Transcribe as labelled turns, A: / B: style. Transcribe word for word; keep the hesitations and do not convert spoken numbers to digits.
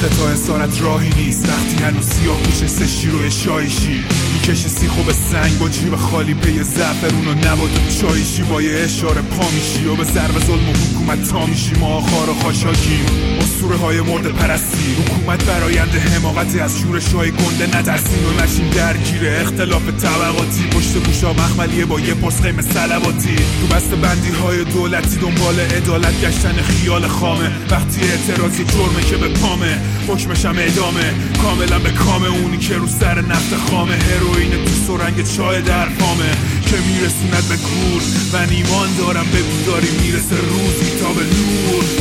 A: آخه تا اسارت راهی نیست وقتی هنوز سیاه پوش سشی روی شایشی میکشی سیخو به سنگ با جیب خالی پی زعفرون و نبات و چایشی با یه اشاره پا میشی و به ضرب ظلم و حکومت تا میشی ما خار و خاشاکیم اسطوره های مرد پرستی حکومت براینده حماقتی از شورش های گنده نترسیم و نشیم درگیره اختلاف طبقاتی پشت گوشا مخملیه با یه پرس قیم سلواتی تو بسته بندی های دولتی دنبال عدالت گشتن خیال خامه وقتی اعتراضی جرمه که به پامه حکمشم اعدامه کاملا به کام اونی که رو سر نفت خامه هروئین تو سرنگ چای در فامه که میرسوند به گور من ایمان دارم به بیداری میرسه روزی تا به نور